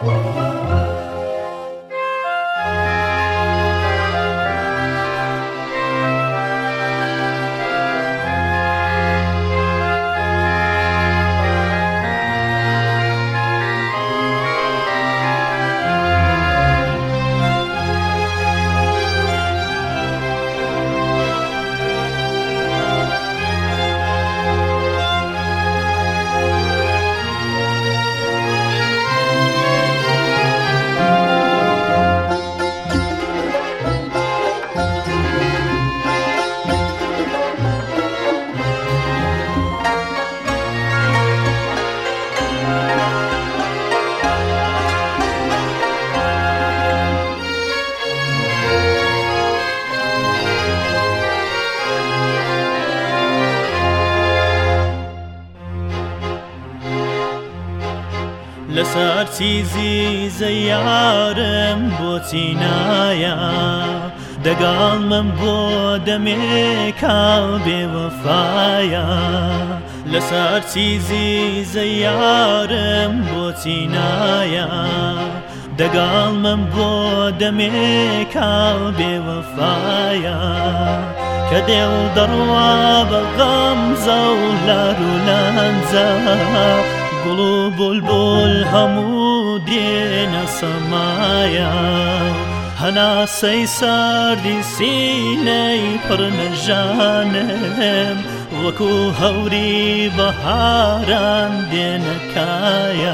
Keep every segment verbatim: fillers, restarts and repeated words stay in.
لەسەر چیزی زەیارم بۆچی نایە دەگاڵ من بۆ دەمێکا بێوەفایە لەسەر چیزی زەیارم بۆچی نایە دەگاڵ من بۆ دەمێکا بێوەفایە کە دێو دەڕوا بە غەمزە و لار و لەنجە گوڵ و بولبول هەموو دێنە سەمایە هەناسەی ساردی سینەی پڕ نەژانم وەکو هەوری بەهاران دێنە کایە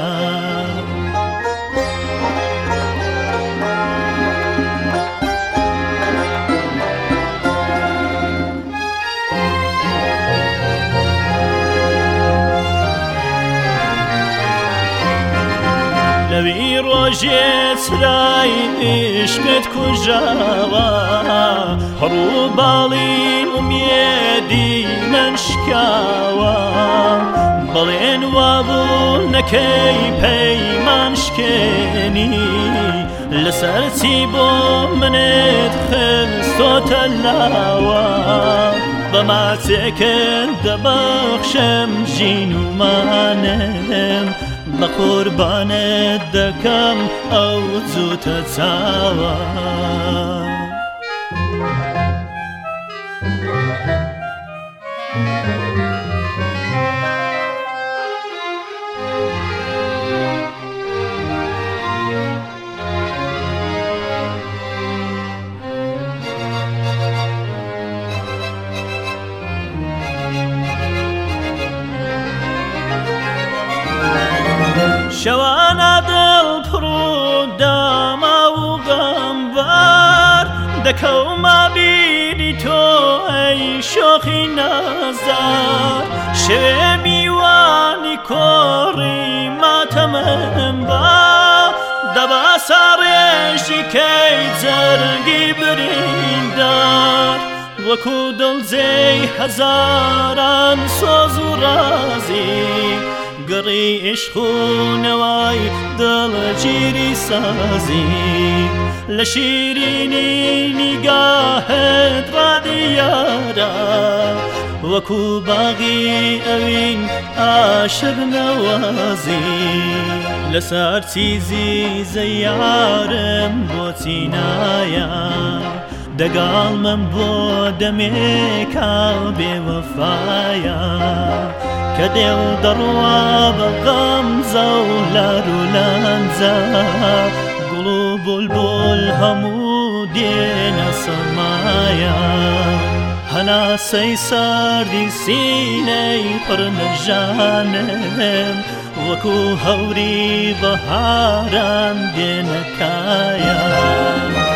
لەوی ڕۆژێ چرای عشقت کوژاوە هەڕوو باڵین ئومێدی من شکاوە بەڵێن وابوو نەکەی پەیمان شکێنی لەسەر چی بۆ منت خستۆتە لاوە بەماچێکت دەبەخشم ژین و مانم بە قوربانت دەکەم ئەو جووتە چاوە شەوانە دڵ پڕ و داما و غەمبار دەکەومە بینی تۆ ئەی شۆخی نازدار شەوێ میوانی کۆڕی ماتەمەم با دەباسە ڕێژی کەی جەرگی بریندار وەکو دڵجێی هەزاران سۆز و ڕازی گەڕی عشق و نەوای دڵگیری سازی لە شیرینی نیگاهت ڕادیارە وەکو باغی ئەوین عاشق نەوازی لەسەر چیزی زەیارم بۆچی نایە دەگاڵ من بۆ دەمێکا بێوەفایە کە دێو دەڕوا بە غەمزە و لار و لەنجە گوڵ و بولبول هەموو دێنە سەمایە هەناسەی ساردی سینەی پڕ نەژانم وەکو هەوری بەهاران دێنە کایە